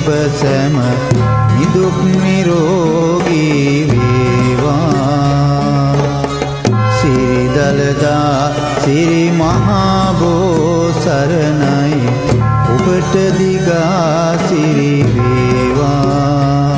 ඔබ සැම නිදුක් නිරෝගී වේවා. සිරි දළදා සිරි මහා බෝ සරණයි ඔබට දිගා සිරි වේවා.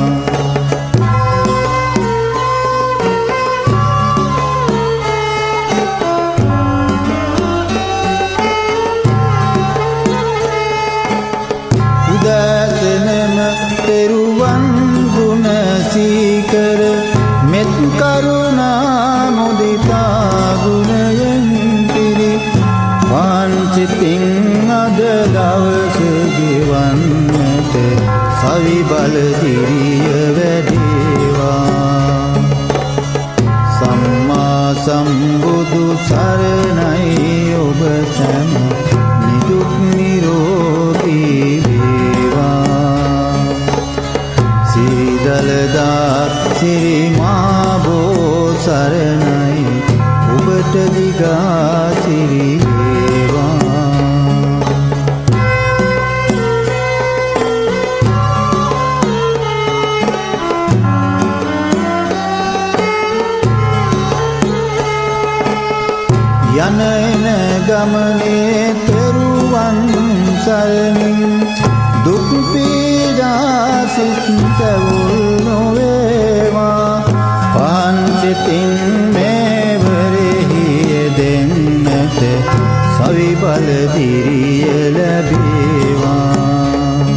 උදැසනම තෙරුවන් ගුණ සීකර මෙත් කරුණා මුදිතා ගුණයෙන් පිරි වංචිතින් අද දවස ගෙවන්නට සවි බල දිරිය වැඩේවා. සම්මා සම්බුදු සරණයි ඔබ සැම නිදුක් නිරෝගී වේවා. සිරි දළදා සිරි මහා බෝ සරණයි ඔබට දිගා සිරි වේවා. යන එන ගමනේ තෙරුවන් සරණින් දුක් පීඩා සිත් තැවුල් නොවේවා. පංචිතින් මෙවරෙහි යෙදෙන්නට සවි බල දිරිය ලැබේවා.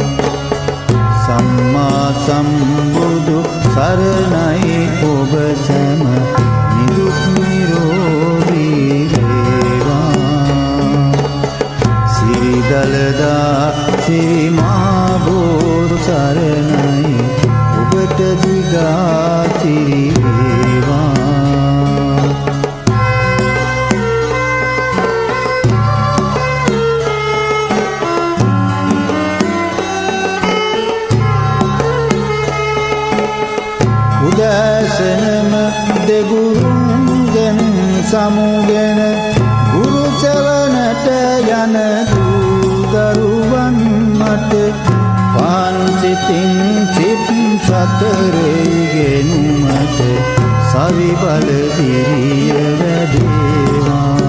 සම්මා සම්බුදු සරණයි ඔබ සැම නිදුක් නිරෝගී වේවා. සිරි දළදා සිරි මහා බෝ සරණයි ඔබට දිගා සිරි වේවා. උදැසනම දෙගුරුන්ගෙන් සමුගෙන ගුරු සෙවණට යන දරුවන් මට පංචිතින් සිත් සතර ඉගෙනුමට සවි බල දිරිය වැඩේවා.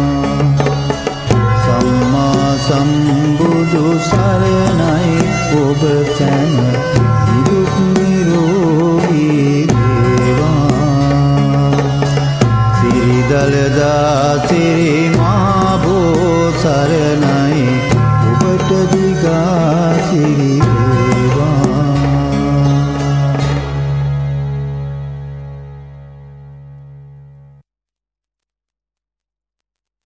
සම්මා සම්බුදු සරණයි ඔබ සැම නිදුක් නිරෝගී වේවා. සිරි දළදා සිරි මහා බෝ සරණයි ඔබට දිගා සිරි